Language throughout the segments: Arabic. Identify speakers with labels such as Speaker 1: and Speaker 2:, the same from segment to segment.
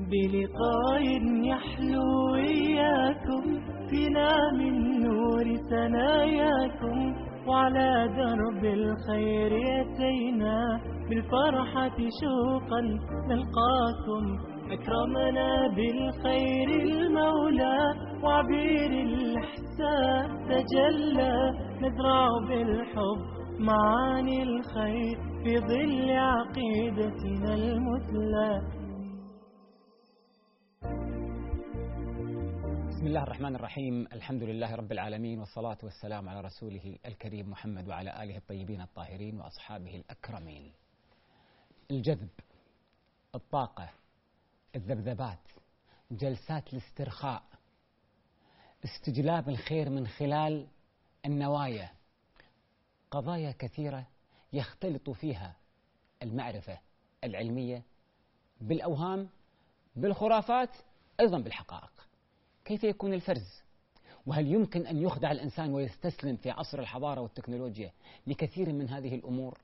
Speaker 1: بلقاء يحلو إياكم فينا من نور ثناياكم، وعلى درب الخير يتينا بالفرحة شوقا نلقاكم. أكرمنا بالخير المولى وعبير الإحسان تجلى، نزرع بالحب معاني الخير في ظل عقيدتنا المثلى.
Speaker 2: بسم الله الرحمن الرحيم، الحمد لله رب العالمين، والصلاة والسلام على رسوله الكريم محمد وعلى آله الطيبين الطاهرين وأصحابه الأكرمين. الجذب، الطاقة، الذبذبات، جلسات الاسترخاء، استجلاب الخير من خلال النوايا، قضايا كثيرة يختلط فيها المعرفة العلمية بالأوهام، بالخرافات، أيضا بالحقائق. كيف يكون الفرز؟ وهل يمكن أن يخدع الإنسان ويستسلم في عصر الحضارة والتكنولوجيا لكثير من هذه الأمور؟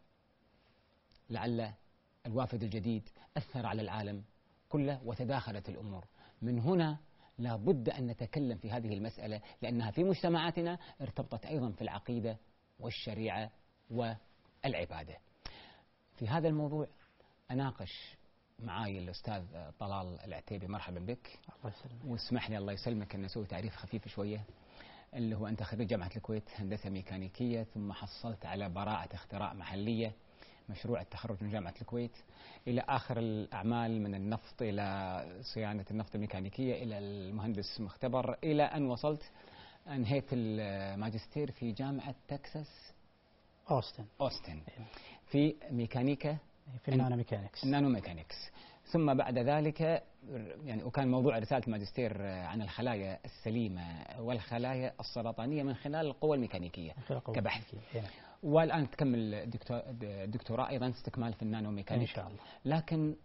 Speaker 2: لعل الوافد الجديد أثر على العالم كله وتداخلت الأمور. من هنا لا بد أن نتكلم في هذه المسألة، لأنها في مجتمعاتنا ارتبطت أيضا في العقيدة والشريعة والعبادة. في هذا الموضوع أناقش معاي الأستاذ طلال العتيبي. مرحبا بك.
Speaker 3: الله يسلمك.
Speaker 2: واسمح لي الله يسلمك أن نسوي تعريف خفيف شوية، اللي هو أنت خريج جامعة الكويت هندسة ميكانيكية، ثم حصلت على براءة اختراع محلية، مشروع التخرج من جامعة الكويت، إلى آخر الأعمال من النفط إلى صيانة النفط الميكانيكية إلى المهندس مختبر، إلى أن وصلت أنهيت الماجستير في جامعة تكساس أوستن في ميكانيكا،
Speaker 3: في النانو ميكانيكس.
Speaker 2: ثم بعد ذلك يعني وكان موضوع رسالة الماجستير عن الخلايا السليمة والخلايا السرطانية من خلال القوى الميكانيكية كبحث. والآن تكمل الدكتوراه أيضا استكمال في النانو ميكانيك
Speaker 3: إن شاء الله.
Speaker 2: لكن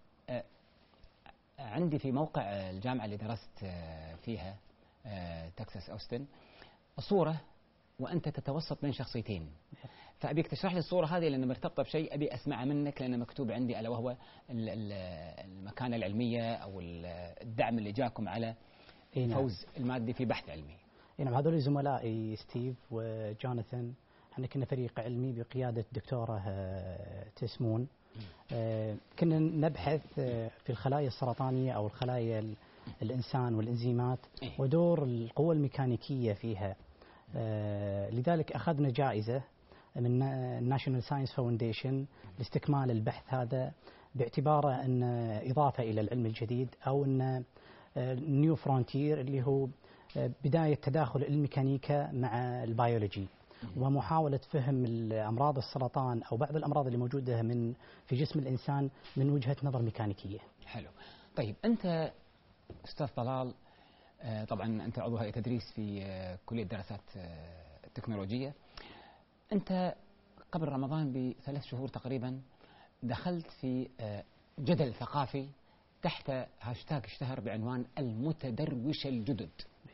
Speaker 2: عندي في موقع الجامعة اللي درست فيها تكساس أوستن صورة وأنت تتوسط بين شخصيتين، فأبيك تشرح لي الصورة هذه لأنها مرتبطة بشيء أبي أسمعها منك، لأنه مكتوب عندي ألا وهو المكانة العلمية أو الدعم اللي جاكم على الفوز المادي في بحث علمي.
Speaker 3: نعم، هذول زملائي ستيف وجوناثان، احنا كنا فريق علمي بقيادة الدكتورة تسمون. كنا نبحث في الخلايا السرطانية أو الخلايا الإنسان والإنزيمات ودور القوى الميكانيكية فيها. لذلك أخذنا جائزة من الناشونال ساينس فاونديشن لاستكمال البحث هذا، باعتباره أن إضافة إلى العلم الجديد أو أن نيو فرونتير، اللي هو بداية تداخل الميكانيكا مع البيولوجي ومحاولة فهم الأمراض السرطان أو بعض الأمراض اللي موجودة في جسم الإنسان من وجهة نظر ميكانيكية.
Speaker 2: حلو. طيب أنت أستاذ طلال، طبعا أنت عضو هيئة تدريس في كلية دراسات التكنولوجية. أنت قبل رمضان ب3 شهور تقريبا دخلت في جدل ثقافي تحت هاشتاج اشتهر بعنوان المتدروش الجدد،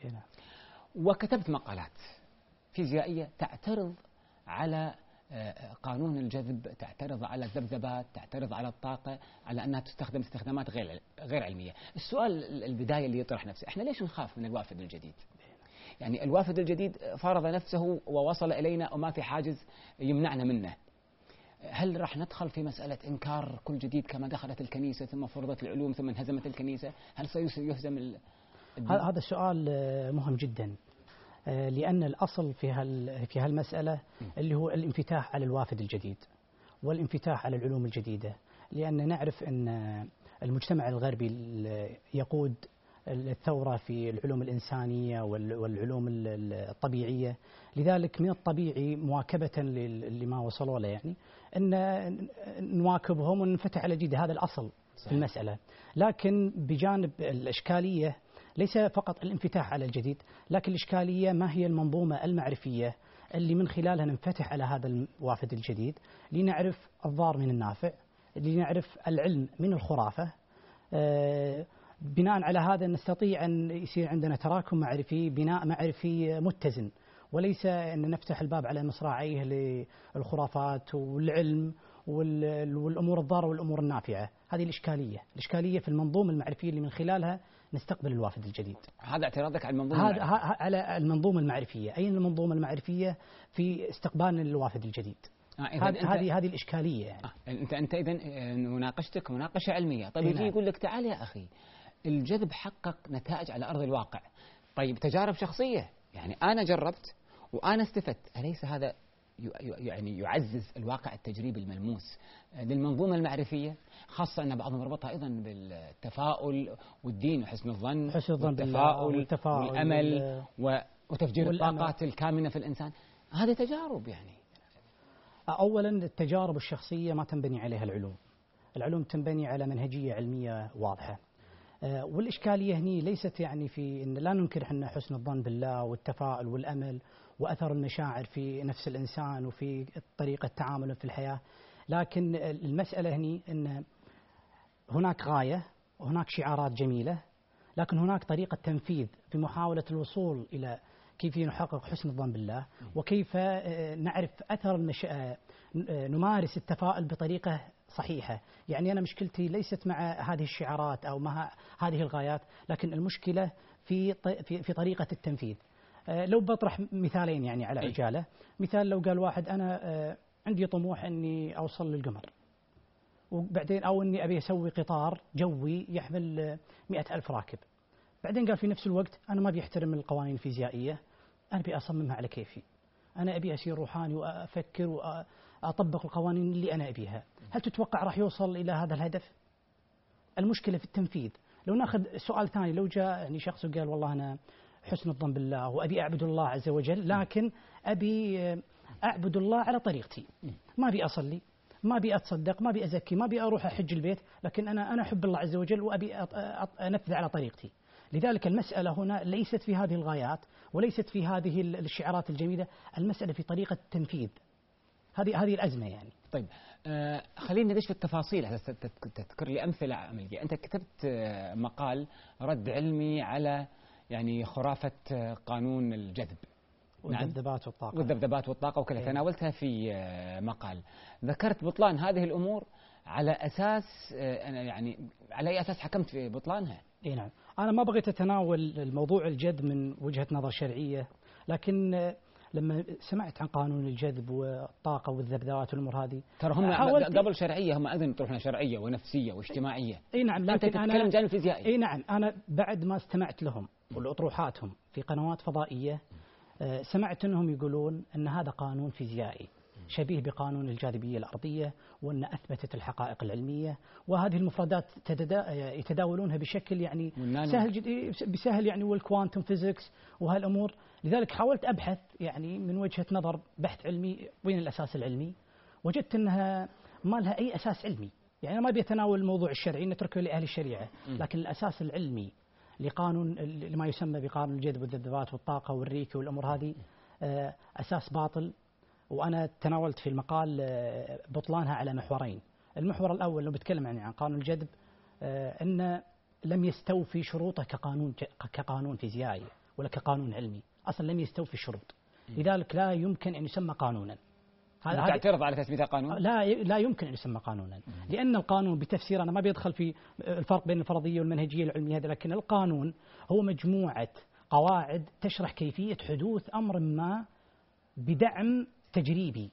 Speaker 2: وكتبت مقالات فيزيائية تعترض على قانون الجذب، تعترض على الذبذبات، تعترض على الطاقة، على أنها تستخدم استخدامات غير علمية. السؤال البداية اللي يطرح نفسه، احنا ليش نخاف من الوافد الجديد؟ يعني الوافد الجديد فرض نفسه ووصل إلينا وما في حاجز يمنعنا منه. هل راح ندخل في مسألة إنكار كل جديد كما دخلت الكنيسة ثم فرضت العلوم ثم انهزمت الكنيسة؟ هل سيهزم الدين؟
Speaker 3: هذا السؤال مهم جدا، لأن الأصل في هالمسألة اللي هو الانفتاح على الوافد الجديد والانفتاح على العلوم الجديدة، لأن نعرف أن المجتمع الغربي يقود الثورة في العلوم الإنسانية والعلوم الطبيعية. لذلك من الطبيعي مواكبة لما وصلوا له، يعني أن نواكبهم وننفتح على جديد. هذا الأصل في المسألة. لكن بجانب الإشكالية ليس فقط الانفتاح على الجديد، لكن الإشكالية ما هي المنظومة المعرفية اللي من خلالها ننفتح على هذا الوافد الجديد، لنعرف الضار من النافع، لنعرف العلم من الخرافة. بناء على هذا نستطيع أن يصير عندنا تراكم معرفي، بناء معرفي متزن، وليس أن نفتح الباب على مصراعيه للخرافات والعلم والأمور الضارة والأمور النافعة. هذه الإشكالية في المنظومة المعرفية اللي من خلالها نستقبل الوافد الجديد.
Speaker 2: هذا اعتراضك على المنظومة
Speaker 3: على المنظومة المعرفية. أين المنظومة المعرفية في استقبال الوافد الجديد؟ هذه الإشكالية يعني.
Speaker 2: أنت إذا نناقشتك مناقشة علمية. طيب يجي يقول لك تعال يا أخي الجذب حقق نتائج على أرض الواقع. طيب تجارب شخصية، يعني أنا جربت وأنا استفدت، أليس هذا يعني يعزز الواقع التجريبي الملموس للمنظومة المعرفية، خاصة أن بعضهم يربطها أيضا بالتفاؤل والدين وحسن الظن والتفاؤل والأمل وتفجير الطاقات الكامنة في الإنسان. هذه تجارب يعني.
Speaker 3: أولا التجارب الشخصية ما تنبني عليها العلوم تنبني على منهجية علمية واضحة. والإشكالية هني ليست يعني في أن لا ننكر احنا حسن الظن بالله والتفاؤل والأمل وأثر المشاعر في نفس الإنسان وفي طريقة تعامله في الحياة، لكن المسألة هني أن هناك غاية وهناك شعارات جميلة، لكن هناك طريقة تنفيذ في محاولة الوصول إلى كيف نحقق حسن الظن بالله وكيف نعرف أثر نمارس التفاؤل بطريقة صحيحة. يعني أنا مشكلتي ليست مع هذه الشعارات أو مع هذه الغايات، لكن المشكلة في طريقة التنفيذ. لو بطرح مثالين يعني على عجالة، مثال لو قال واحد أنا عندي طموح أني أوصل للقمر، وبعدين أو أني أبي أسوي قطار جوي يحمل 100,000 راكب، بعدين قال في نفس الوقت أنا ما بيحترم القوانين الفيزيائية، أنا أبي أصممها على كيفي، أنا أبي أصير روحاني وأفكر وأطبق القوانين اللي أنا أبيها. هل تتوقع راح يوصل إلى هذا الهدف؟ المشكلة في التنفيذ. لو ناخذ سؤال ثاني، لو جاء يعني شخص وقال والله أنا حسن الظن بالله وأبي أعبد الله عز وجل، لكن أبي أعبد الله على طريقتي، ما أبي أصلي، ما أبي أتصدق، ما أبي أزكي، ما أبي أروح أحج البيت، لكن أنا أحب الله عز وجل وأبي أنفذ على طريقتي. لذلك المسألة هنا ليست في هذه الغايات وليست في هذه الشعارات الجميلة، المسألة في طريقة التنفيذ. هذه الأزمة يعني.
Speaker 2: طيب خلينا ندش في التفاصيل حتى تذكر لي أمثلة عملية. أنت كتبت مقال رد علمي على يعني خرافة قانون الجذب
Speaker 3: والذبذبات والطاقة
Speaker 2: والطاقة وكذا، تناولتها في مقال. ذكرت بطلان هذه الأمور على أساس يعني على أي أساس حكمت في بطلانها؟
Speaker 3: إيه نعم، أنا ما بغيت أتناول الموضوع الجذب من وجهة نظر شرعية، لكن لما سمعت عن قانون الجذب والطاقة والذبذبات والأمور هذه،
Speaker 2: ترى هم قبل شرعية، هم أيضا يطرحون شرعية ونفسية واجتماعية.
Speaker 3: أي نعم،
Speaker 2: لكن أنت تتكلم جانب فيزيائي.
Speaker 3: أي نعم، أنا بعد ما استمعت لهم ولأطروحاتهم في قنوات فضائية، سمعت أنهم يقولون أن هذا قانون فيزيائي شبيه بقانون الجاذبية الأرضية، وأن أثبتت الحقائق العلمية، وهذه المفردات يتداولونها بشكل يعني بسهل يعني، والكوانتم فيزيكس وهالأمور. لذلك حاولت أبحث يعني من وجهة نظر بحث علمي وين الأساس العلمي، وجدت أنها ما لها أي أساس علمي. يعني ما بيتناول الموضوع الشرعي، نتركه لأهل الشريعة، لكن الأساس العلمي لقانون لما يسمى بقانون الجذب والذبذبات والطاقة والريكي والأمور هذه أساس باطل. وأنا تناولت في المقال بطلانها على محورين. المحور الأول لو بتكلم عن قانون الجذب، أن لم يستوفي شروطه كقانون فيزيائي ولا كقانون علمي، أصلا لم يستوفي الشروط، لذلك لا يمكن أن يسمى قانونا.
Speaker 2: تعترض على تثبيتها قانون؟
Speaker 3: لا يمكن أن يسمى قانونا، لأن القانون بتفسير، أنا ما بيدخل في الفرق بين الفرضية والمنهجية العلمية هذا، لكن القانون هو مجموعة قواعد تشرح كيفية حدوث أمر ما بدعم تجريبي،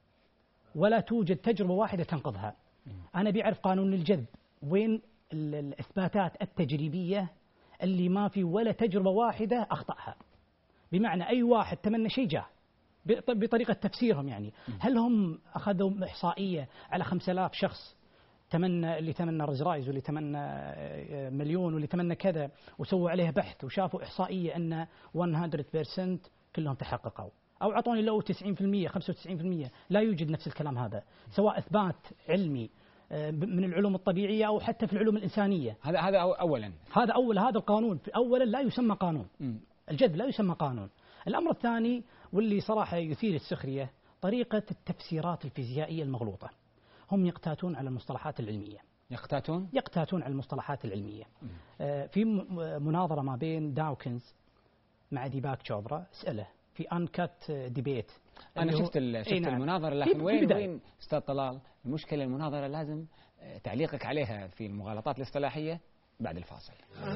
Speaker 3: ولا توجد تجربة واحدة تنقضها. أنا بيعرف قانون الجذب وين الإثباتات التجريبية اللي ما في ولا تجربة واحدة أخطأها، بمعنى أي واحد تمنى شيء جاء بطريقة تفسيرهم. يعني هل هم أخذوا إحصائية على 5000 شخص اللي تمنى رزرايز واللي تمنى مليون واللي تمنى كذا، وسووا عليها بحث وشافوا إحصائية أن 100% كلهم تحققوا، أو أعطوني لو 90% 95%؟ لا يوجد نفس الكلام هذا، سواء إثبات علمي من العلوم الطبيعية أو حتى في العلوم الإنسانية.
Speaker 2: هذا أولا.
Speaker 3: هذا القانون أولا لا يسمى قانون. الجذب لا يسمى قانون. الأمر الثاني واللي صراحة يثير السخرية، طريقة التفسيرات الفيزيائية المغلوطة. هم يقتاتون على المصطلحات العلمية. يقتاتون على المصطلحات العلمية. في مناظرة ما بين داوكنز مع ديباك تشوبرا، اسأله في انكت ديبيت.
Speaker 2: انا شفت
Speaker 3: نعم.
Speaker 2: المناظره، لكن وين استاذ طلال المشكله؟ المناظره لازم تعليقك عليها في المغالطات الاصطلاحيه بعد الفاصل.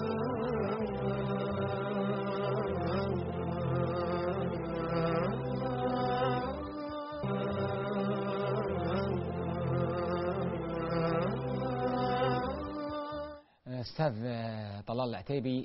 Speaker 2: أستاذ طلال العتيبي،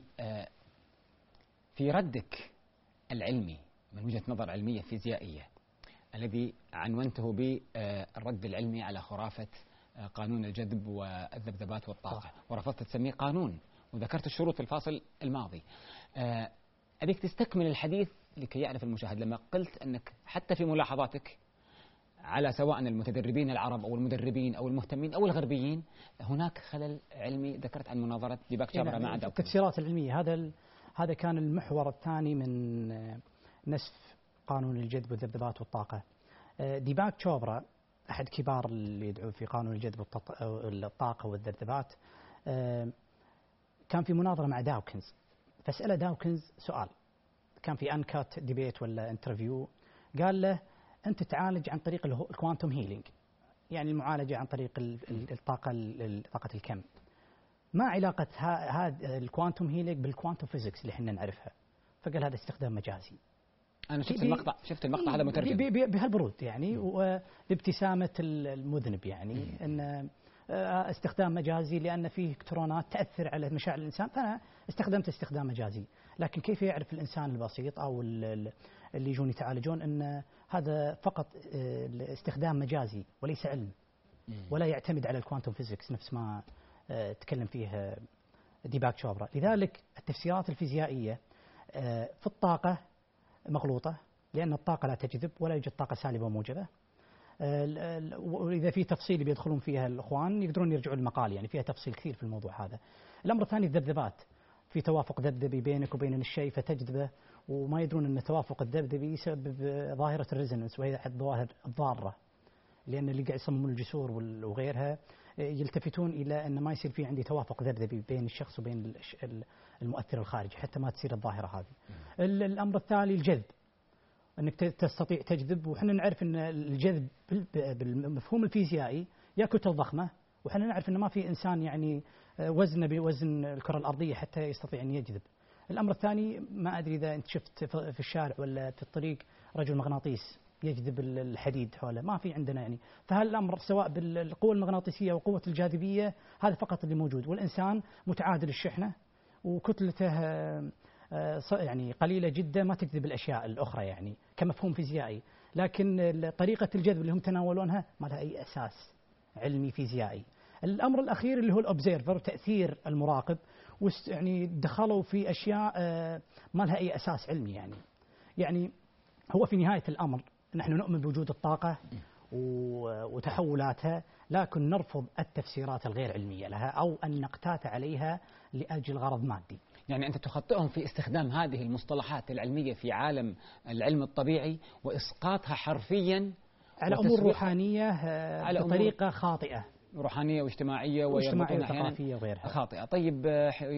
Speaker 2: في ردك العلمي من وجهة نظر علمية فيزيائية الذي عنونته بالرد العلمي على خرافة قانون الجذب والذبذبات والطاقة، ورفضت تسميه قانون وذكرت الشروط في الفاصل الماضي، أبيك تستكمل الحديث لكي يعرف المشاهد لما قلت أنك حتى في ملاحظاتك على سواء المتدربين العرب أو المدربين أو المهتمين أو الغربيين هناك خلل علمي. ذكرت عن مناظرة ديباك تشوبرا مع داوكنز.
Speaker 3: التفسيرات العلمية هذا كان المحور الثاني من نسف قانون الجذب والذبذبات والطاقة. ديباك تشوبرا أحد كبار اللي يدعو في قانون الجذب والطاقة والذبذبات كان في مناظرة مع داوكنز، فسأله داوكنز سؤال كان في أنكات ديبيت ولا انترفيو، قال له أنت تعالج عن طريق الكوانتوم هيلينج، يعني المعالجة عن طريق طاقة الكم. ما علاقة هذا الكوانتوم هيلينج بالكوانتوم فيزيكس اللي احنا نعرفها؟ فقال هذا استخدام مجازي.
Speaker 2: أنا شفت المقطع هذا مترجم
Speaker 3: بهالبرود يعني، وبابتسامة المذنب يعني أن استخدام مجازي لأن فيه إلكترونات تأثر على مشاعر الإنسان، فأنا استخدمت استخدام مجازي. لكن كيف يعرف الإنسان البسيط أو اللي يجون يتعالجون أن هذا فقط استخدام مجازي وليس علم، ولا يعتمد على الكوانتوم فيزيكس نفس ما تكلم فيه ديباك تشوبرا. لذلك التفسيرات الفيزيائية في الطاقة مغلوطة، لأن الطاقة لا تجذب ولا يوجد طاقة سالبة وموجبة. وإذا في تفصيل بيدخلون فيها الأخوان يقدرون يرجعوا المقال، يعني فيها تفصيل كثير في الموضوع هذا. الأمر الثاني الذبذبات، في توافق ذبذبي بينك وبين الشيء فتجذبه، وما يدرون أن توافق الذبذبي يسبب ظاهرة الريزونانس، وهي أحد الظواهر الضارة، لأن اللي قاعد يصممون الجسور وغيرها يلتفتون إلى أن ما يصير في عندي توافق ذبذبي بين الشخص وبين المؤثر الخارجي حتى ما تصير الظاهرة هذه. الأمر الثاني الجذب، أنك تستطيع تجذب، وحنا نعرف أن الجذب بالمفهوم الفيزيائي يا كتل ضخمة، وحنا نعرف أن ما في إنسان يعني وزنه بوزن الكرة الأرضية حتى يستطيع أن يجذب. الأمر الثاني ما أدري إذا أنت شفت في الشارع ولا في الطريق رجل مغناطيس يجذب الحديد حوله، ما في عندنا يعني. فهالأمر سواء بالقوة المغناطيسية وقوة الجاذبية هذا فقط اللي موجود، والإنسان متعادل الشحنة وكتلته يعني قليلة جدا ما تجذب الأشياء الأخرى يعني كمفهوم فيزيائي. لكن طريقة الجذب اللي هم تناولونها ما لها أي أساس علمي فيزيائي. الأمر الأخير اللي هو الأوبزيرفر، تأثير المراقب، يعني دخلوا في أشياء ما لها أي أساس علمي يعني هو في نهاية الأمر نحن نؤمن بوجود الطاقة وتحولاتها، لكن نرفض التفسيرات الغير علمية لها أو أن نقتات عليها لأجل غرض مادي.
Speaker 2: يعني أنت تخطئهم في استخدام هذه المصطلحات العلمية في عالم العلم الطبيعي وإسقاطها حرفيا
Speaker 3: على أمور روحانية بطريقة خاطئة،
Speaker 2: روحانية واجتماعية
Speaker 3: وثقافية وغيرها
Speaker 2: خاطئة. طيب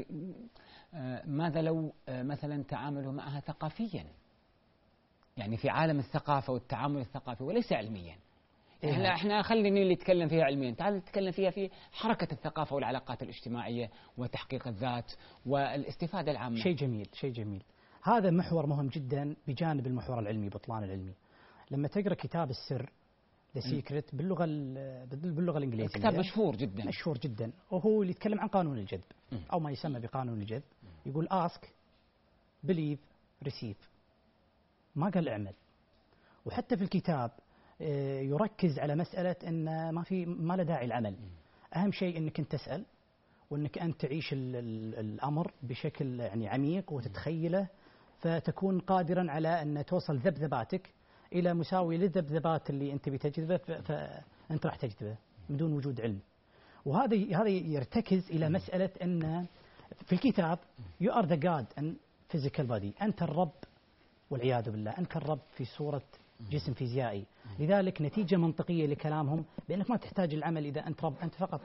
Speaker 2: ماذا لو مثلا تعاملوا معها ثقافيا، يعني في عالم الثقافة والتعامل الثقافي وليس علميا؟ احنا خليني اللي يتكلم فيها علميا، تعال نتكلم فيها في حركة الثقافة والعلاقات الاجتماعية وتحقيق الذات والاستفادة العامة.
Speaker 3: شيء جميل. هذا محور مهم جدا بجانب المحور العلمي، بطلان العلمي. لما تقرأ كتاب السر The Secret باللغة الإنجليزية،
Speaker 2: كتاب مشهور
Speaker 3: جدا وهو اللي يتكلم عن قانون الجذب أو ما يسمى بقانون الجذب. يقول ask, believe, receive، ما قال اعمل. وحتى في الكتاب يركز على مسألة أن ما له داعي العمل، أهم شيء أنك أنت تسأل وأنك أنت تعيش الأمر بشكل يعني عميق وتتخيله، فتكون قادرا على أن توصل ذبذباتك إلى مساوي للذبذبات اللي أنت بتجذبه، فأنت راح تجذبه من دون وجود علم. وهذا يرتكز إلى مسألة أن في الكتاب you are the God and physical body، أنت الرب والعياذ بالله، أنت الرب في صورة جسم فيزيائي. لذلك نتيجة منطقية لكلامهم بأنك ما تحتاج العمل إذا أنت رب، أنت فقط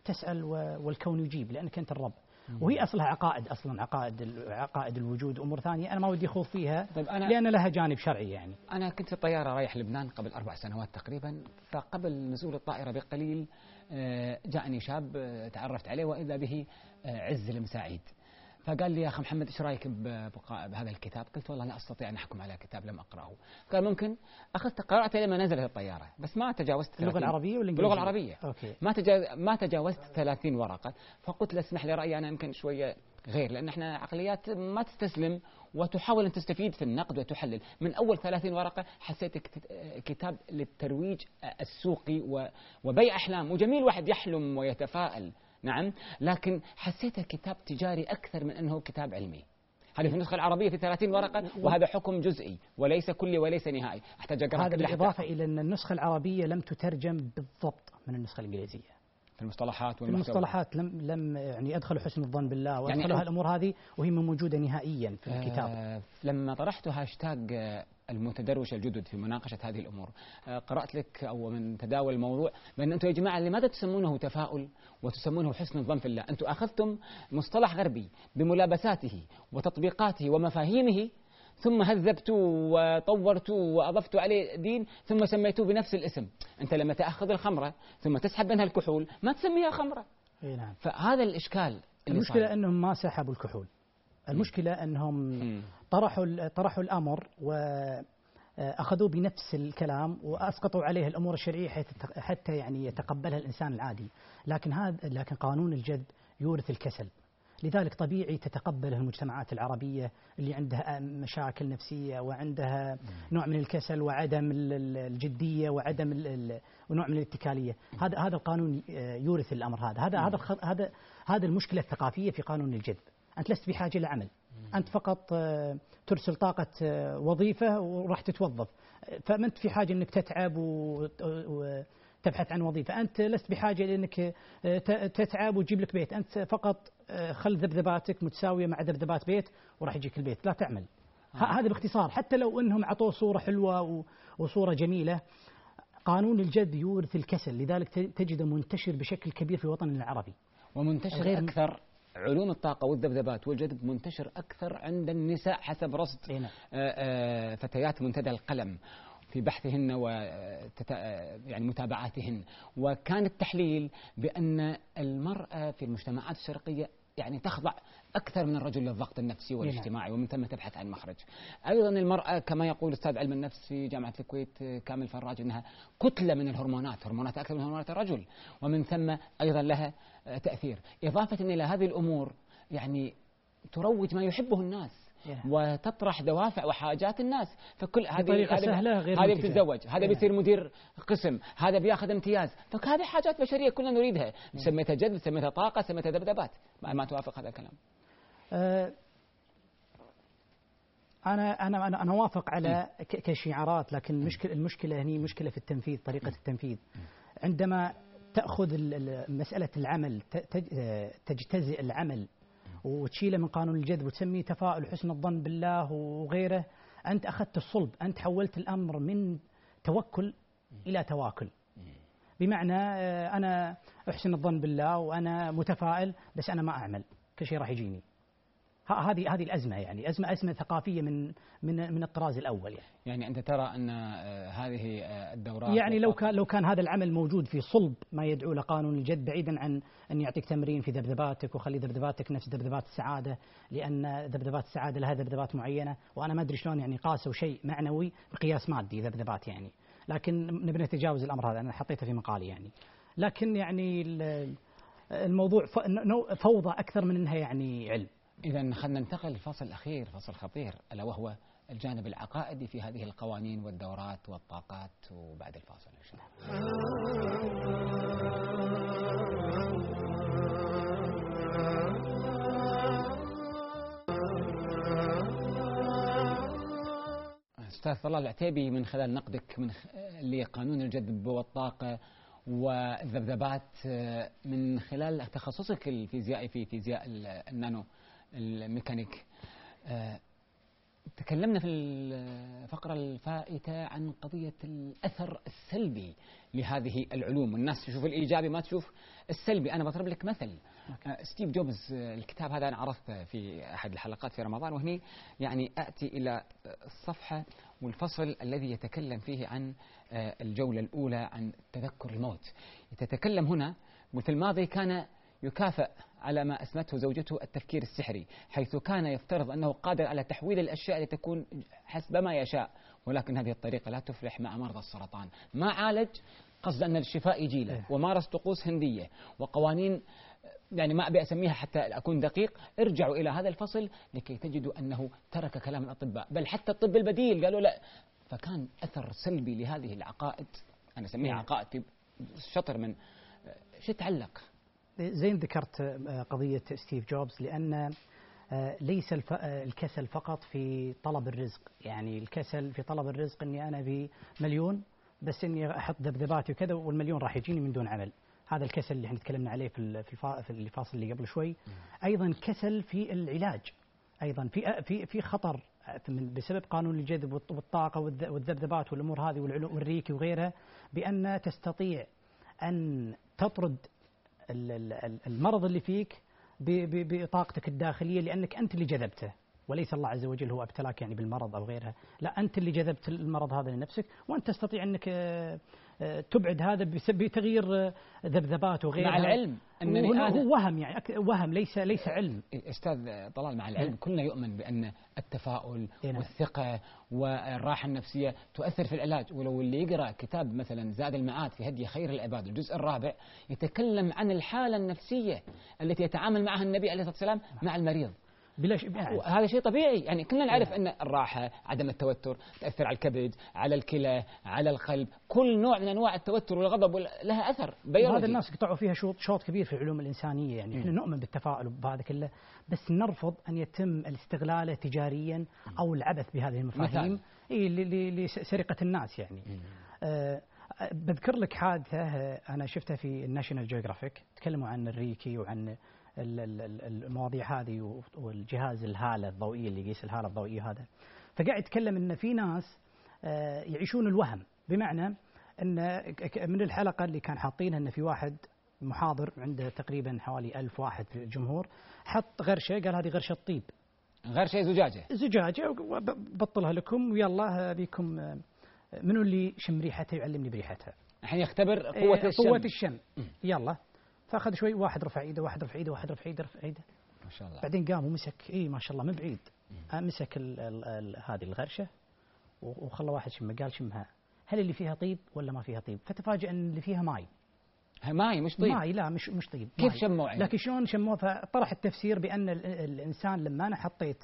Speaker 3: تسأل والكون يجيب، لأنك أنت الرب. وهي أصلها عقائد، أصلا عقائد الوجود، أمور ثانية أنا ما ودي أخوض فيها
Speaker 2: طيب
Speaker 3: لأن لها جانب شرعي يعني.
Speaker 2: أنا كنت في الطيارة رايح لبنان قبل 4 سنوات تقريبا، فقبل نزول الطائرة بقليل جاءني شاب تعرفت عليه وإذا به عز المساعيد، فقال لي يا أخي محمد إيش رأيك بهذا الكتاب؟ قلت والله لا أستطيع أن أحكم على كتاب لم أقرأه. قال ممكن. أخذت قرأته لما نزلت الطيارة، بس ما تجاوزت
Speaker 3: اللغة العربية ولا
Speaker 2: باللغة العربية.
Speaker 3: أوكي.
Speaker 2: ما تجاوزت 30 ورقة. فقلت له اسمح لي، رأيي أنا يمكن شوية غير، لأن احنا عقليات ما تستسلم وتحاول أن تستفيد في النقد وتحلل. من أول 30 ورقة حسيت كتاب للترويج السوقي وبيع أحلام، وجميل واحد يحلم ويتفائل، نعم، لكن حسيته كتاب تجاري أكثر من أنه كتاب علمي. هذه في النسخة العربية في 30 ورقة، وهذا حكم جزئي وليس كلي وليس نهائي. أحتاج أقرأ.
Speaker 3: هذا بالإضافة إلى أن النسخة العربية لم تترجم بالضبط من النسخة الإنجليزية.
Speaker 2: في المصطلحات
Speaker 3: في المصطلحات لم يعني أدخلوا حسن الظن بالله وأدخلوا
Speaker 2: يعني
Speaker 3: الأمور هذه وهي موجودة نهائيا في الكتاب.
Speaker 2: لما طرحت هاشتاج المتدروش الجدد في مناقشة هذه الأمور، قرأت لك أو من تداول الموضوع بأن أنتم يا جماعة لماذا تسمونه تفاؤل وتسمونه حسن الظن في الله؟ أنتم أخذتم مصطلح غربي بملابساته وتطبيقاته ومفاهيمه، ثم هذبتوا وطورتوا وأضفتوا عليه دين، ثم سميتوه بنفس الاسم. أنت لما تأخذ الخمرة ثم تسحب منها الكحول ما تسميها خمرة.
Speaker 3: نعم.
Speaker 2: فهذا الإشكال.
Speaker 3: المشكلة أنهم ما سحبوا الكحول، المشكلة أنهم طرحوا الأمر وأخذوا بنفس الكلام وأسقطوا عليه الأمور الشرعية حتى يعني يتقبلها الإنسان العادي. لكن قانون الجذب يورث الكسل، لذلك طبيعي تتقبله المجتمعات العربية اللي عندها مشاكل نفسية وعندها نوع من الكسل وعدم الجدية وعدم ونوع من الاتكالية. هذا القانون يورث الأمر هذا المشكلة الثقافية في قانون الجذب. أنت لست بحاجة لعمل، أنت فقط ترسل طاقة وظيفة وراح تتوظف، فما أنت في حاجة أنك تتعب وتبحث عن وظيفة. أنت لست بحاجة لأنك تتعب وتجيب لك بيت، أنت فقط خل ذبذباتك متساوية مع ذبذبات بيت وراح يجيك البيت، لا تعمل. هذا باختصار، حتى لو أنهم عطوه صورة حلوة وصورة جميلة. قانون الجذب يورث الكسل، لذلك تجده منتشر بشكل كبير في الوطن العربي
Speaker 2: ومنتشر أكثر. علوم الطاقة والذبذبات والجذب منتشر أكثر عند النساء حسب رصد فتيات منتدى القلم في بحثهن يعني متابعاتهن. وكان التحليل بأن المرأة في المجتمعات الشرقية يعني تخضع أكثر من الرجل للضغط النفسي والاجتماعي، ومن ثم تبحث عن مخرج. أيضا المرأة كما يقول أستاذ علم النفس في جامعة الكويت كامل فراج أنها كتلة من الهرمونات أكثر من هرمونات الرجل، ومن ثم أيضا لها تأثير. إضافة إلى هذه الأمور يعني تروج ما يحبه الناس وتطرح دوافع وحاجات الناس. فكل هذه بتتزوج، هذا بيصير مدير قسم، هذا بياخذ امتياز، فهذه حاجات بشريه كلنا نريدها. سميتها جذب، سميتها طاقه، سميتها ذبذبات. ما توافق هذا الكلام؟
Speaker 3: انا وافق على كشعارات، لكن المشكله هني مشكله في التنفيذ، طريقه التنفيذ. عندما تاخذ مساله العمل تجتزئ العمل وتشيله من قانون الجذب وتسميه تفاؤل حسن الظن بالله وغيره، أنت أخذت الصلب، أنت حولت الأمر من توكل إلى تواكل. بمعنى أنا أحسن الظن بالله وأنا متفائل بس أنا ما أعمل، كل شيء راح يجيني. هذه الأزمة، يعني أزمة ثقافية من الطراز الأول. يعني
Speaker 2: أنت ترى أن هذه الدورات
Speaker 3: يعني لو كان هذا العمل موجود في صلب ما يدعو لقانون الجذب، بعيدا عن أن يعطيك تمرين في ذبذباتك وخلي ذبذباتك نفس ذبذبات السعادة، لأن ذبذبات السعادة لها ذبذبات معينة، وأنا ما أدري شلون يعني قاسوا شيء معنوي بقياس مادي ذبذبات يعني. لكن نبي نتجاوز الأمر هذا، أنا حطيته في مقالي يعني. لكن يعني الموضوع فوضى أكثر من أنها يعني علم.
Speaker 2: إذا خلينا ننتقل للفصل الأخير، فصل خطير، ألا وهو الجانب العقائدي في هذه القوانين والدورات والطاقات، وبعد الفاصل إن شاء الله. أستاذ طلال العتيبي، من خلال نقدك لقانون الجذب والطاقة والذبذبات، من خلال تخصصك الفيزيائي في فيزياء النانو الميكانيك، تكلمنا في الفقرة الفائتة عن قضية الأثر السلبي لهذه العلوم، والناس تشوف الإيجابي ما تشوف السلبي. أنا بضرب لك مثل ستيف جوبز، الكتاب هذا أنا عرضته في أحد الحلقات في رمضان، وهني يعني أتي إلى الصفحة والفصل الذي يتكلم فيه عن الجولة الأولى عن تذكر الموت. يتكلم هنا وفي الماضي كان يكافئ على ما أسمته زوجته التفكير السحري، حيث كان يفترض أنه قادر على تحويل الأشياء لتكون حسب ما يشاء، ولكن هذه الطريقة لا تفلح مع مرضى السرطان. ما عالج قصد أن الشفاء يجي له، ومارس طقوس هندية وقوانين يعني ما أبي أسميها حتى أكون دقيق. ارجعوا إلى هذا الفصل لكي تجدوا أنه ترك كلام الأطباء، بل حتى الطب البديل قالوا لا. فكان أثر سلبي لهذه العقائد، أنا أسميها عقائد في شطر من شو تعلق.
Speaker 3: زين ذكرت قضية ستيف جوبز، لأن ليس الكسل فقط في طلب الرزق، يعني الكسل في طلب الرزق أني أنا بمليون بس أني أحط ذبذباتي وكذا والمليون راح يجيني من دون عمل. هذا الكسل اللي احنا تكلمنا عليه في الفاصل اللي قبل شوي. أيضا كسل في العلاج، أيضا في خطر بسبب قانون الجذب والطاقة والذبذبات والأمور هذه والريكي وغيرها، بأن تستطيع أن تطرد المرض اللي فيك بطاقتك الداخلية، لأنك أنت اللي جذبته وليس الله عز وجل هو ابتلاك يعني بالمرض أو غيرها. لا، أنت اللي جذبت المرض هذا لنفسك، وأنت تستطيع أنك تبعد هذا بتغيير ذبذبات وغيرها.
Speaker 2: مع العلم أنني
Speaker 3: هو وهم، يعني وهم ليس علم.
Speaker 2: أستاذ طلال، مع العلم كلنا يؤمن بأن التفاؤل والثقة والراحة النفسية تؤثر في العلاج. ولو اللي يقرأ كتاب مثلا زاد المعاد في هدي خير العباد الجزء الرابع يتكلم عن الحالة النفسية التي يتعامل معها النبي عليه الصلاة والسلام مع المريض. هذا شيء طبيعي، يعني كلنا نعرف أن الراحة، عدم التوتر تأثر على الكبد، على الكلى، على القلب. كل نوع من أنواع التوتر والغضب لها أثر بيولوجي.
Speaker 3: هذا الناس قطعوا فيها شوط كبير في العلوم الإنسانية، يعني إحنا نؤمن بالتفاؤل وبهذا كله، بس نرفض أن يتم الاستغلال تجاريا أو العبث بهذه المفاهيم لسرقة الناس يعني. بذكر لك حادثة أنا شفتها في الناشونال جيوغرافيك، تكلموا عن الريكي وعن المواضيع هذه والجهاز الهالة الضوئية اللي يقيس الهالة الضوئية هذا. فقاعد يتكلم ان في ناس يعيشون الوهم، بمعنى ان من الحلقة اللي كان حاطينها ان في واحد محاضر عنده تقريبا حوالي 1000 واحد في الجمهور، حط غرشة، قال هذه غرشة طيب،
Speaker 2: غرشة زجاجة
Speaker 3: بطلها لكم ويلا بيكم منو اللي شم ريحتها يعلمني بريحتها.
Speaker 2: الحين يختبر قوة الشم.
Speaker 3: يلا، فأخذ شوي، واحد رفع ايده، واحد رفع ايده، واحد رفع ايده، رفع ايده،
Speaker 2: ما شاء الله.
Speaker 3: بعدين قام ومسك، ما شاء الله من بعيد مسك هذه الغرشة وخلى واحد شمها، قال شمها هل اللي فيها طيب ولا ما فيها طيب؟ فتفاجأ ان اللي فيها ماي
Speaker 2: مش طيب.
Speaker 3: ماي، لا مش طيب.
Speaker 2: كيف شموه؟
Speaker 3: لكن شلون شموه؟ فطرح التفسير بأن الإنسان لما أنا حطيت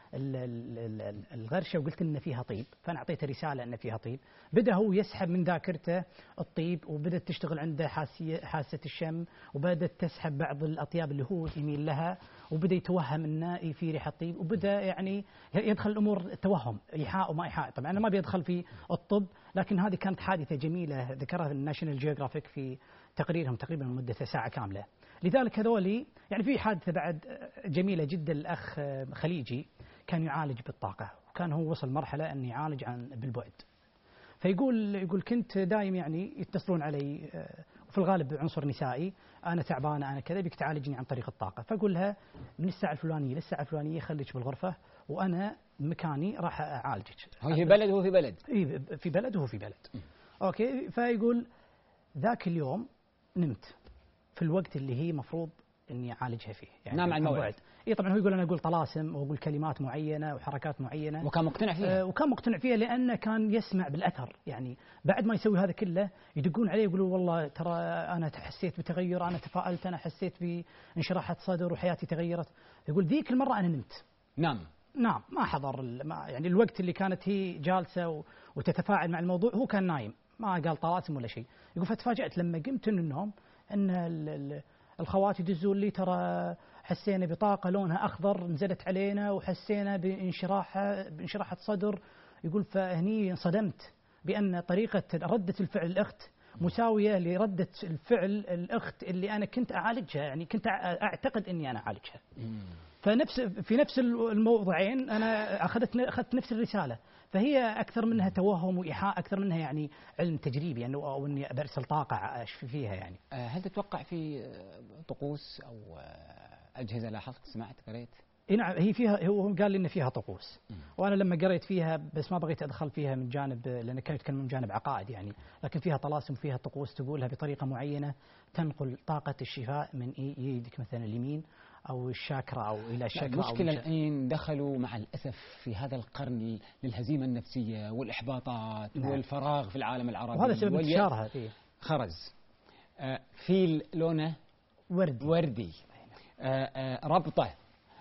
Speaker 3: الغرشة وقلت إن فيها طيب، فأنا أعطيته رسالة إن فيها طيب، بدأ هو يسحب من ذاكرته الطيب، وبدأت تشتغل عنده حاسة الشم، وبدأت تسحب بعض الأطياب اللي هو يميل لها، وبدأ يتوهم إنه في ريحة طيب، وبدأ يعني يدخل الأمور توهم، إيحاء وما إيحاء. طبعا أنا ما بيدخل في الطب، لكن هذه كانت حادثة جميلة ذكرها الناشونال جيوغرافيك في تقريرهم تقريبا مدة ساعة كاملة. لذلك هذولي يعني في حادثة بعد جميلة جدا، الأخ خليجي كان يعالج بالطاقة، وكان هو وصل مرحلة أن يعالج بالبعد. فيقول كنت دايم يعني يتصلون علي، وفي الغالب عنصر نسائي، أنا تعبانة أنا كذا، بيك تعالجني عن طريق الطاقة. فأقول لها من الساعة الفلانية للساعة الفلانية خليك بالغرفة، وأنا مكاني راح أعالجك.
Speaker 2: هو في بلد وهو في بلد.
Speaker 3: في بلد وهو في بلد. أوكي. فيقول ذاك اليوم نمت في الوقت اللي هي مفروض إني أعالجها فيه، يعني
Speaker 2: نام عن الموعد.
Speaker 3: طبعا هو يقول أنا أقول طلاسم وأقول كلمات معينة وحركات معينة،
Speaker 2: وكان مقتنع فيها.
Speaker 3: لأنه كان يسمع بالأثر. يعني بعد ما يسوي هذا كله يدقون عليه يقولوا والله ترى أنا حسيت بتغير، أنا تفائلت، أنا حسيت بانشراحة صدر وحياتي تغيرت. يقول ذيك المرة أنا نمت.
Speaker 2: نعم
Speaker 3: ما حضر يعني الوقت اللي كانت هي جالسة وتتفاعل مع الموضوع، هو كان نايم، ما قال طلاسم ولا شيء. يقول فتفاجأت لما قمت من النوم أن الخوات يدزون لي ترى حسينا بطاقة لونها أخضر نزلت علينا، وحسينا بانشراحة صدر. يقول فهني انصدمت بأن طريقة ردة الفعل الأخت مساوية لردة الفعل الأخت اللي أنا كنت أعالجها، يعني كنت أعتقد أني أنا أعالجها. في نفس الموضعين أنا أخذت نفس الرسالة، فهي أكثر منها توهم وإيحاء أكثر منها يعني علم تجريبي يعني، أو إني برسل طاقة فيها يعني.
Speaker 2: هل تتوقع في طقوس أو أجهزة، لاحظت سمعت قريت؟
Speaker 3: نعم، هي فيها، هو قال لي إن فيها طقوس، وأنا لما قريت فيها بس ما بغيت أدخل فيها من جانب، لأن كانوا يتكلمون من جانب عقائد يعني، لكن فيها طلاسم وفيها طقوس تقولها بطريقة معينة تنقل طاقة الشفاء من يدك مثلا اليمين أو الشاكرا أو إلى الشاكرا.
Speaker 2: المشكلة الآن دخلوا مع الأسف في هذا القرن للهزيمة النفسية والإحباطات والفراغ في العالم العربي،
Speaker 3: وهذا سبب انتشارها.
Speaker 2: خرز، فيل لونه وردي، ربطة،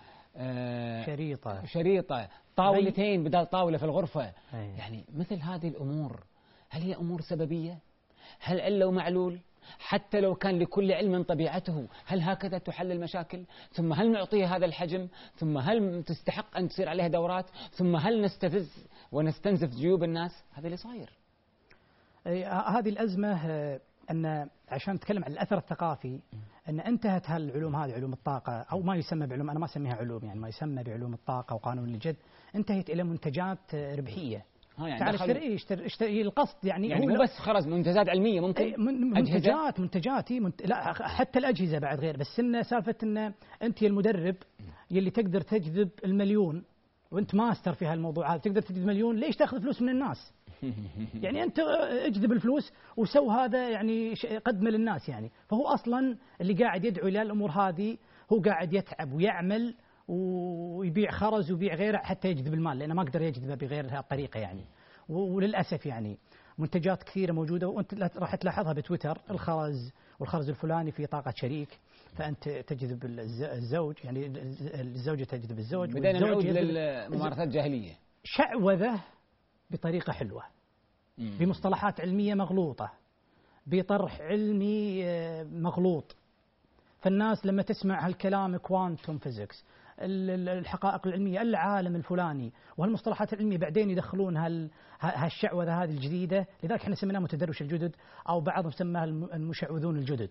Speaker 2: شريطة، طاولتين بدل طاولة في الغرفة. يعني مثل هذه الأمور، هل هي أمور سببية؟ هل علة ومعلول؟ حتى لو كان لكل علم طبيعته، هل هكذا تحل المشاكل؟ ثم هل نعطيها هذا الحجم؟ ثم هل تستحق أن تصير عليها دورات؟ ثم هل نستفز ونستنزف جيوب الناس؟ هذا اللي صاير.
Speaker 3: هذه الأزمة، أن عشان نتكلم عن الأثر الثقافي، أن انتهت هالعلوم هذه، علوم الطاقة أو ما يسمى بعلوم، أنا ما أسميها علوم يعني، ما يسمى بعلوم الطاقة وقانون الجد، انتهت إلى منتجات ربحية.
Speaker 2: يعني
Speaker 3: تعال اشتري القصد يعني هو
Speaker 2: مو بس خرز، منتجات علمية ممكن،
Speaker 3: منتجات لا حتى الأجهزة بعد غير، بس إن سالفة إن أنت المدرب يلي تقدر تجذب المليون، وأنت ماستر في هالموضوع هذا، تقدر تجذب مليون، ليش تأخذ فلوس من الناس؟ يعني أنت اجذب الفلوس وسو هذا يعني قدمه للناس يعني. فهو أصلا اللي قاعد يدعو إلى الأمور هذه هو قاعد يتعب ويعمل ويبيع خرز ويبيع غيره حتى يجذب المال، لأنه ما قدر يجذبه بغير هالطريقة يعني. وللأسف يعني منتجات كثيرة موجودة، وأنت راح تلاحظها بتويتر، الخرز والخرز الفلاني في طاقة شريك، فأنت تجذب الزوج يعني، الزوجة تجذب الزوج.
Speaker 2: بدأنا نعود للممارسات الجاهلية،
Speaker 3: شعوذة بطريقة حلوة، بمصطلحات علمية مغلوطة، بطرح علمي مغلوط. فالناس لما تسمع هالكلام كوانتوم فيزيكس، الحقائق العلمية، العالم الفلاني، وهالمصطلحات العلمية، بعدين يدخلون هالشعوذة هذه الجديدة. لذلك احنا سميناها متدرش الجدد، أو بعضهم سماها المشعوذون الجدد.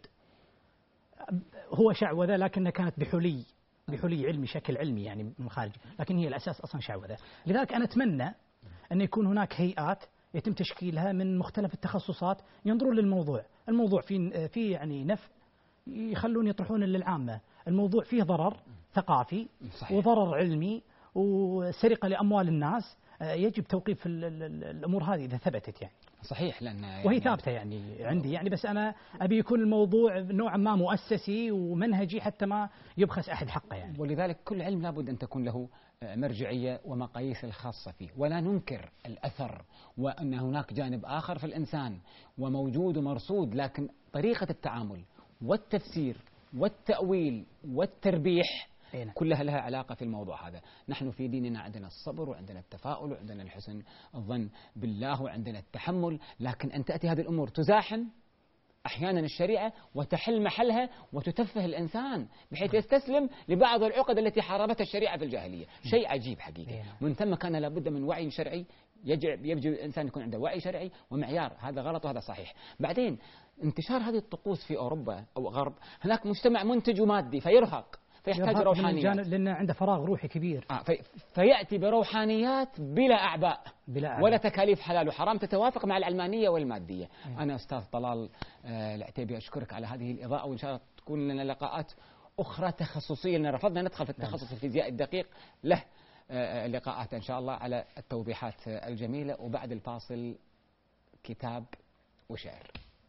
Speaker 3: هو شعوذة لكنها كانت بحلي علمي، شكل علمي يعني من الخارج، لكن هي الأساس أصلا شعوذة. لذلك أنا أتمنى أن يكون هناك هيئات يتم تشكيلها من مختلف التخصصات، ينظرون للموضوع. الموضوع فيه يعني نفع، يخلون يطرحون للعامة. الموضوع فيه ضرر ثقافي، صحيح، وضرر علمي، وسرقة لأموال الناس. يجب توقيف الأمور هذه إذا ثبتت يعني.
Speaker 2: صحيح، لأن
Speaker 3: وهي ثابتة يعني عندي يعني، بس أنا أبي يكون الموضوع نوعا ما مؤسسي ومنهجي حتى ما يبخس أحد حقه يعني.
Speaker 2: ولذلك كل علم لابد أن تكون له مرجعية ومقاييس الخاصة فيه، ولا ننكر الأثر وأن هناك جانب آخر في الإنسان وموجود ومرصود، لكن طريقة التعامل والتفسير والتأويل والتربيح كلها لها علاقة في الموضوع هذا. نحن في ديننا عندنا الصبر وعندنا التفاؤل وعندنا الحسن الظن بالله وعندنا التحمل، لكن أن تأتي هذه الأمور تزاحم أحيانا الشريعة وتحل محلها وتتفه الإنسان بحيث يستسلم لبعض العقد التي حاربتها الشريعة في الجاهلية. شيء عجيب حقيقة. من ثم كان لابد من وعي شرعي، يجب الإنسان يكون عنده وعي شرعي ومعيار، هذا غلط وهذا صحيح. بعدين انتشار هذه الطقوس في أوروبا أو غرب، هناك مجتمع منتج ومادي فيرهق، فيحتاج روحانيات،
Speaker 3: لأنه عنده فراغ روحي كبير.
Speaker 2: فيأتي بروحانيات بلا أعباء ولا تكاليف حلال وحرام تتوافق مع العلمانية والمادية. أنا أستاذ طلال العتيبي أشكرك على هذه الإضاءة، وإن شاء الله تكون لنا لقاءات أخرى تخصصية، لأن رفضنا ندخل في التخصص الفيزياء الدقيق، له لقاءات إن شاء الله على التوضيحات الجميلة. وبعد الفاصل كتاب وشعر.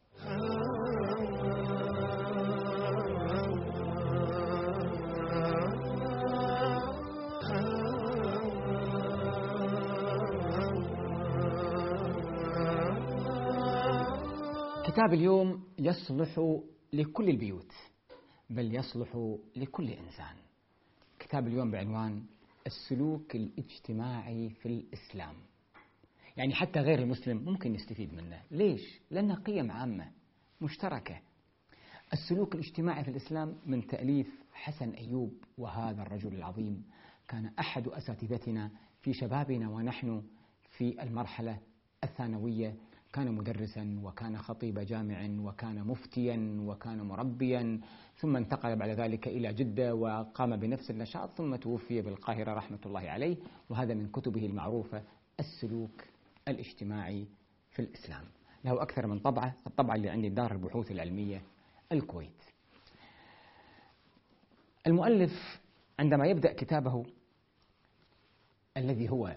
Speaker 2: كتاب اليوم يصلح لكل البيوت، بل يصلح لكل إنسان. كتاب اليوم بعنوان السلوك الاجتماعي في الإسلام. يعني حتى غير المسلم ممكن يستفيد منه. ليش؟ لأنها قيم عامة مشتركة. السلوك الاجتماعي في الإسلام من تأليف حسن أيوب، وهذا الرجل العظيم كان أحد أساتذتنا في شبابنا ونحن في المرحلة الثانوية، كان مدرسا وكان خطيب جامع وكان مفتيا وكان مربيا، ثم انتقل بعد ذلك إلى جدة وقام بنفس النشاط، ثم توفي بالقاهرة رحمة الله عليه. وهذا من كتبه المعروفة السلوك الاجتماعي في الإسلام، له أكثر من طبعة. الطبعة اللي عندي دار البحوث العلمية الكويت. المؤلف عندما يبدأ كتابه الذي هو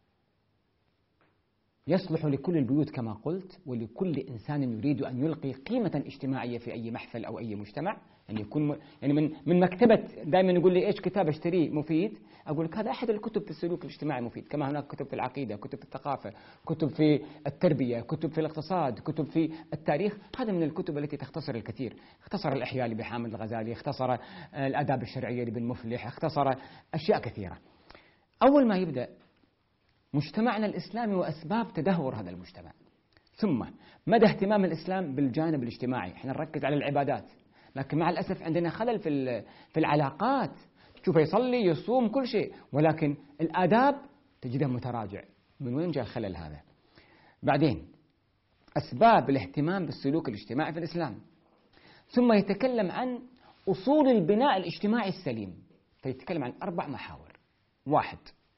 Speaker 2: يصلح لكل البيوت كما قلت، ولكل إنسان يريد أن يلقي قيمة اجتماعية في أي محفل أو أي مجتمع، يعني يكون من مكتبة. دائما يقول لي إيش كتاب اشتريه مفيد، أقول لك هذا أحد الكتب في السلوك الاجتماعي مفيد، كما هناك كتب في العقيدة، كتب في الثقافة، كتب في التربية، كتب في الاقتصاد، كتب في التاريخ. هذا من الكتب التي تختصر الكثير. اختصر الإحياء لابن حامد الغزالي، اختصر الآداب الشرعية لابن مفلح، اختصر أشياء كثيرة. أول ما يبدأ مجتمعنا الإسلامي وأسباب تدهور هذا المجتمع، ثم مدى اهتمام الإسلام بالجانب الاجتماعي. احنا نركز على العبادات، لكن مع الأسف عندنا خلل في العلاقات. تشوفه يصلي يصوم كل شيء، ولكن الآداب تجده متراجع. من وين جاء الخلل هذا؟ بعدين أسباب الاهتمام بالسلوك الاجتماعي في الإسلام، ثم يتكلم عن أصول البناء الاجتماعي السليم، فيتكلم عن 4 محاور. 1،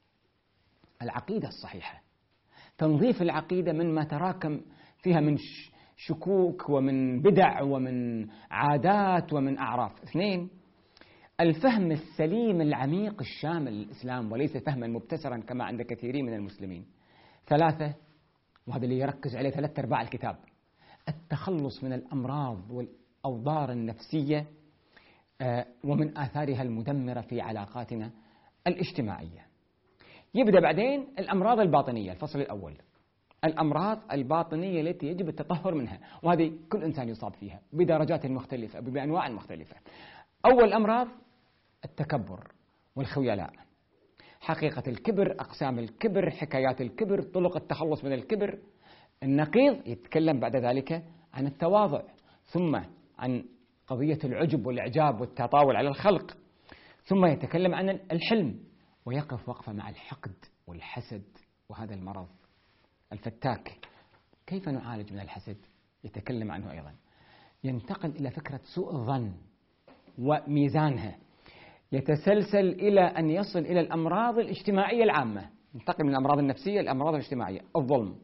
Speaker 2: العقيدة الصحيحة، تنظيف العقيدة مما تراكم فيها من شكوك ومن بدع ومن عادات ومن أعراف. 2، الفهم السليم العميق الشامل للإسلام، وليس فهما مبتسرا كما عند كثيرين من المسلمين. 3، وهذا اللي يركز عليه 3/4 الكتاب، التخلص من الأمراض والأوضار النفسية ومن آثارها المدمرة في علاقاتنا الاجتماعية. يبدأ بعدين الأمراض الباطنية، الفصل الأول، الأمراض الباطنية التي يجب التطهر منها، وهذه كل إنسان يصاب فيها بدرجات مختلفة بأنواع مختلفة. أول أمراض التكبر والخيلاء، حقيقة الكبر، أقسام الكبر، حكايات الكبر، طرق التخلص من الكبر. النقيض يتكلم بعد ذلك عن التواضع، ثم عن قضية العجب والإعجاب والتطاول على الخلق، ثم يتكلم عن الحلم، ويقف وقفة مع الحقد والحسد، وهذا المرض الفتاك. كيف نعالج من الحسد؟ يتكلم عنه أيضا. ينتقل إلى فكرة سوء الظن وميزانها، يتسلسل إلى أن يصل إلى الأمراض الاجتماعية العامة، ينتقل من الأمراض النفسية للأمراض الاجتماعية. الظلم،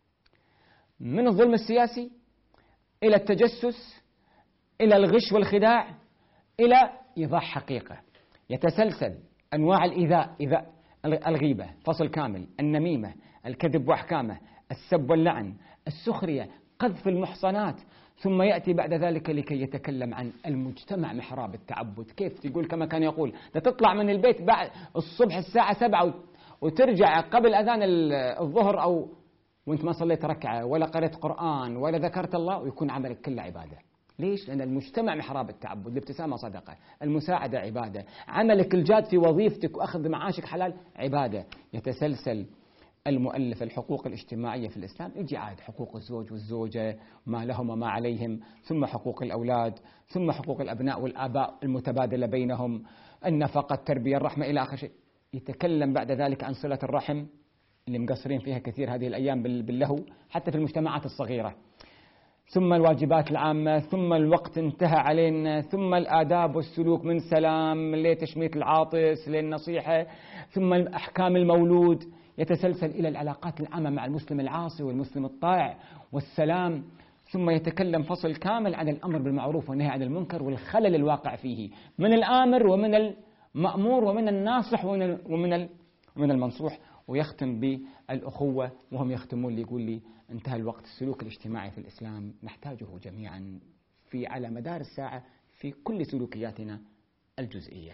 Speaker 2: من الظلم السياسي إلى التجسس إلى الغش والخداع إلى إيضاح حقيقة. يتسلسل أنواع الإيذاء، إيذاء الغيبة فصل كامل، النميمة، الكذب وأحكامه، السب واللعن، السخرية، قذف المحصنات. ثم يأتي بعد ذلك لكي يتكلم عن المجتمع محراب التعبد. كيف يقول كما كان يقول تطلع من البيت بعد الصبح الساعة 7 وترجع قبل أذان الظهر، أو وانت ما صليت ركعة ولا قرأت قرآن ولا ذكرت الله، ويكون عملك كله عبادة. ليش؟ لأن المجتمع محراب التعبد. الابتسامة صدقة، المساعدة عبادة، عملك الجاد في وظيفتك وأخذ معاشك حلال عبادة. يتسلسل المؤلف الحقوق الاجتماعية في الإسلام، يجي عاد حقوق الزوج والزوجة، ما لهم وما عليهم، ثم حقوق الأولاد، ثم حقوق الأبناء والآباء المتبادلة بينهم، النفقة، التربية، الرحمة، إلى آخر شيء. يتكلم بعد ذلك عن صلة الرحم اللي مقصرين فيها كثير هذه الأيام باللهو حتى في المجتمعات الصغيرة، ثم الواجبات العامة، ثم الوقت انتهى علينا، ثم الآداب والسلوك من سلام لتشميت العاطس للنصيحة، ثم أحكام المولود. يتسلسل إلى العلاقات العامة مع المسلم العاصي والمسلم الطائع والسلام. ثم يتكلم فصل كامل عن الأمر بالمعروف والنهي عن المنكر والخلل الواقع فيه من الآمر ومن المأمور ومن الناصح ومن المنصوح. ويختم بالأخوة، وهم يختمون لي يقول لي انتهى الوقت. السلوك الاجتماعي في الإسلام نحتاجه جميعا على مدار الساعة في كل سلوكياتنا الجزئية.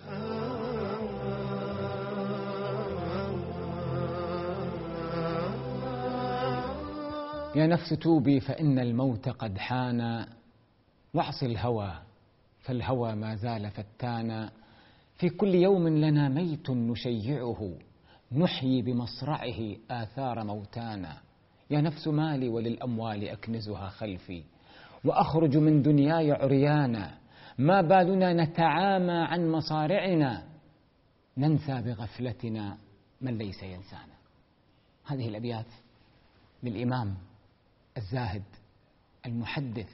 Speaker 2: يا نفس توبي فإن الموت قد حان، واعص الهوى فالهوى ما زال فتانا. في كل يوم لنا ميت نشيعه، نحيي بمصرعه آثار موتانا. يا نفس مالي وللأموال أكنزها خلفي، وأخرج من دنياي عريانا. ما بالنا نتعامى عن مصارعنا، ننسى بغفلتنا من ليس ينسانا. هذه الأبيات للإمام الزاهد المحدث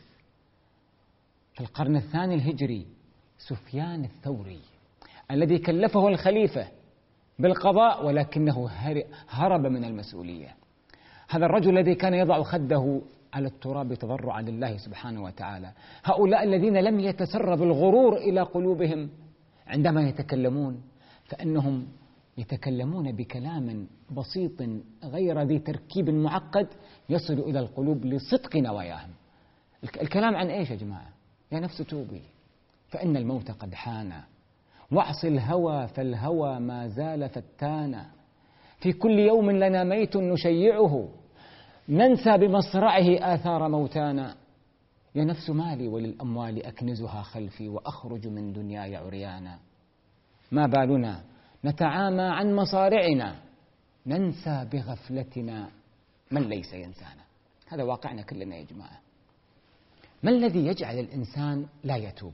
Speaker 2: في القرن الثاني الهجري سفيان الثوري الذي كلفه الخليفة بالقضاء ولكنه هرب من المسؤولية. هذا الرجل الذي كان يضع خده على التراب تضرعا لله سبحانه وتعالى. هؤلاء الذين لم يتسرب الغرور إلى قلوبهم عندما يتكلمون، فإنهم يتكلمون بكلام بسيط غير ذي تركيب معقد يصل إلى القلوب لصدق نواياهم. الكلام عن إيش يا جماعة؟ يا نفس توبي فإن الموت قد حان، واعص الهوى فالهوى ما زال فتانا، في كل يوم لنا ميت نشيعه، ننسى بمصرعه آثار موتانا، يا نفس مالي وللأموال أكنزها خلفي وأخرج من دنياي عريانا، ما بالنا نتعامى عن مصارعنا، ننسى بغفلتنا من ليس ينسانا. هذا واقعنا كلنا يا جماعة. ما الذي يجعل الإنسان لا يتوب؟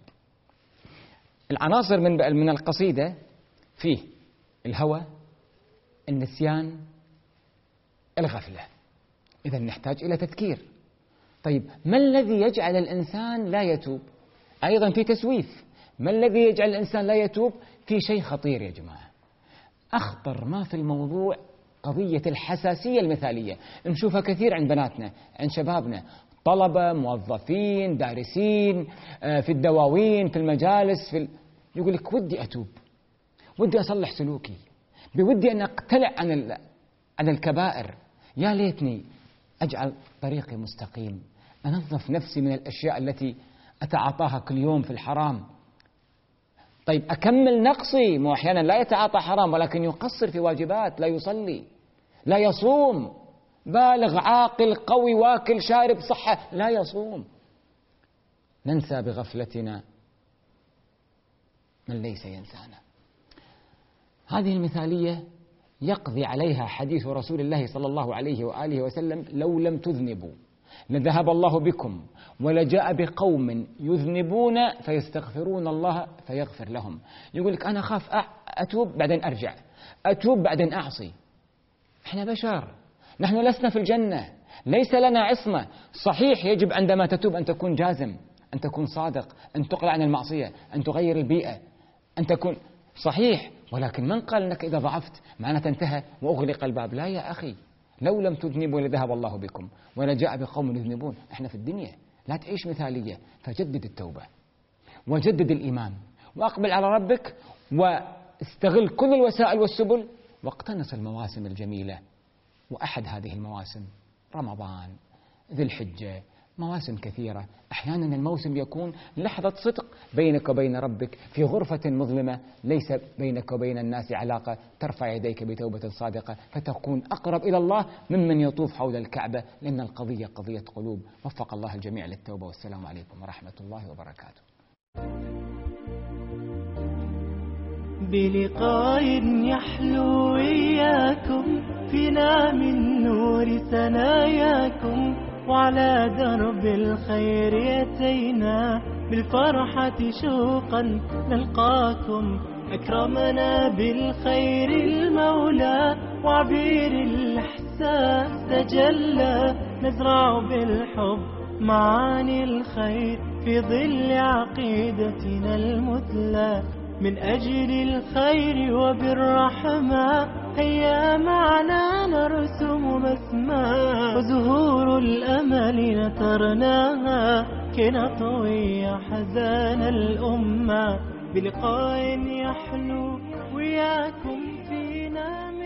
Speaker 2: العناصر من القصيدة فيه الهوى، النسيان، الغفلة. إذا نحتاج إلى تذكير. طيب ما الذي يجعل الإنسان لا يتوب؟ أيضا في تسويف. ما الذي يجعل الإنسان لا يتوب؟ في شيء خطير يا جماعة، أخطر ما في الموضوع قضية الحساسية المثالية. نشوفها كثير عند بناتنا، عند شبابنا، طلبة، موظفين، دارسين، في الدواوين، في المجالس، يقول لك ودي أتوب، ودي أصلح سلوكي، بودي أن أقتلع عن الكبائر، يا ليتني أجعل طريقي مستقيم، أنظف نفسي من الأشياء التي أتعاطاها كل يوم في الحرام. طيب أكمل نقصي، مو أحيانا لا يتعاطى حرام ولكن يقصر في واجبات، لا يصلي، لا يصوم، بالغ عاقل قوي واكل شارب صحة، لا يصوم. ننسى بغفلتنا من ليس ينسانا. هذه المثالية يقضي عليها حديث رسول الله صلى الله عليه وآله وسلم: لو لم تذنبوا لذهب الله بكم ولجاء بقوم يذنبون فيستغفرون الله فيغفر لهم. يقول لك أنا أخاف أتوب بعدين أرجع، أتوب بعدين أعصي. إحنا بشر، نحن لسنا في الجنة، ليس لنا عصمة. صحيح يجب عندما تتوب أن تكون جازم، أن تكون صادق، أن تقلع عن المعصية، أن تغير البيئة، أن تكون صحيح، ولكن من قال أنك إذا ضعفت معناته انتهى وأغلق الباب؟ لا يا أخي، لو لم تذنبوا لذهب الله بكم ولجاء بقوم يذنبون. احنا في الدنيا، لا تعيش مثالية، فجدد التوبة وجدد الإيمان وأقبل على ربك واستغل كل الوسائل والسبل واقتنص المواسم الجميلة. وأحد هذه المواسم رمضان، ذي الحجة، مواسم كثيرة. أحيانا الموسم يكون لحظة صدق بينك وبين ربك في غرفة مظلمة، ليس بينك وبين الناس علاقة، ترفع يديك بتوبة صادقة فتكون أقرب إلى الله ممن يطوف حول الكعبة، لأن القضية قضية قلوب. وفق الله الجميع للتوبة، والسلام عليكم ورحمة الله وبركاته.
Speaker 1: بلقاء يحلو إياكم فينا من نور ثناياكم، وعلى درب الخير يتينا بالفرحة شوقا نلقاكم. أكرمنا بالخير المولى وعبير الإحساس تجلى، نزرع بالحب معاني الخير في ظل عقيدتنا المثلى. من أجل الخير وبالرحمة هيا معنا نرسم بسمة، وزهور الأمل نثرناها كي نطوي حزان الأمة. بلقاء يحلو وياكم فينا.